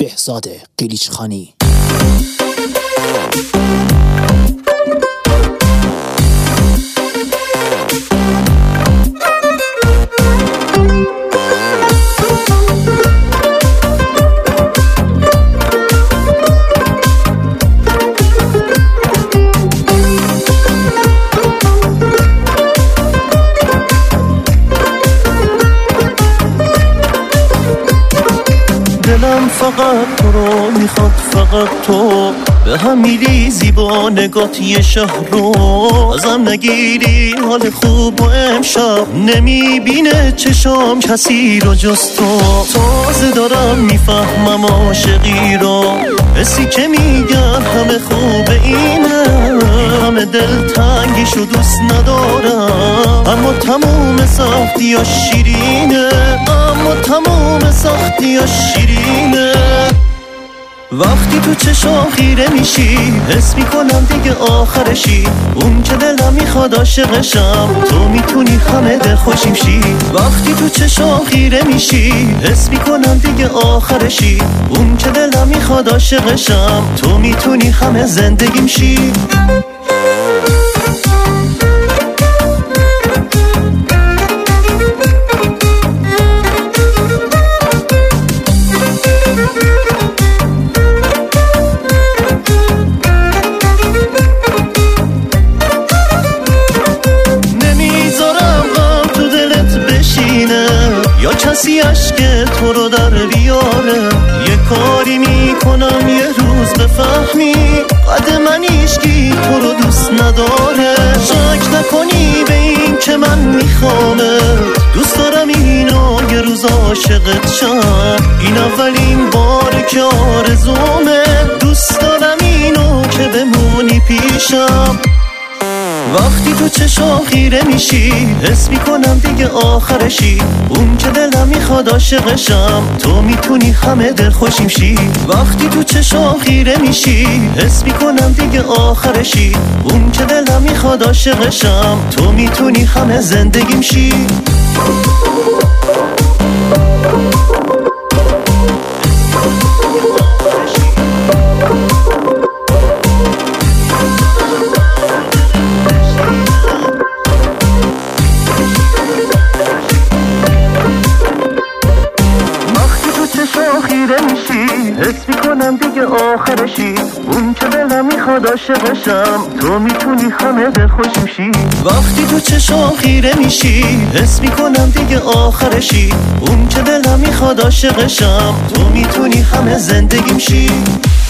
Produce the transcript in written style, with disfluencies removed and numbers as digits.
بهزاد قلیچخانی. دلم فقط تو رو میخواد، فقط تو به هم میریزی با نگات یه شهر رو. ازم نگیری حال خوب و امشب نمیبینه چشام کسی رو جز تو. تازه دارم میفهمم عاشقی رو، حسی که میگن همه خوبه اینه. همه دلتنگیشو دوست ندارم، اما تموم سختیاش شیرینه، اما تموم سختیاش شیرینه. وقتی تو چشام خیره میشی حس میکنم دیگه آخرشی، اون که دلم میخواد عاشقشم، تو میتونی همه دل خوشیم شی. وقتی تو چشام خیره میشی حس میکنم دیگه آخرشی، اون که دلم میخواد عاشقشم، تو میتونی همه زندگیم شی. یا کسی عشق تو رو در بیاره، یه کاری میکنم یه روز بفهمی قد من هیچکی تو رو دوست نداره. شک نکنی به این که من میخوامت، دوست دارم اینو یه روز عاشقت شم. این اولین بار که آرزومه، دوست دارم اینو که بمونی پیشم. وقتی تو چشام خیره میشی حس میکنم دیگه آخرشی، اون که دلم میخواد عاشقشم، تو میتونی همه دل خوشیم شی. وقتی تو چشام خیره میشی حس میکنم دیگه آخرشی، اون که دلم میخواد عاشقشم، تو میتونی همه زندگیم شی. حس میکنم دیگه آخرشی، اون که دلم میخواد عاشقشم، تو میتونی همه دل خوشیم شی. وقتی تو چشام خیره میشی حس میکنم دیگه آخرشی، اون که دلم میخواد عاشقشم، تو میتونی همه زندگیم شی.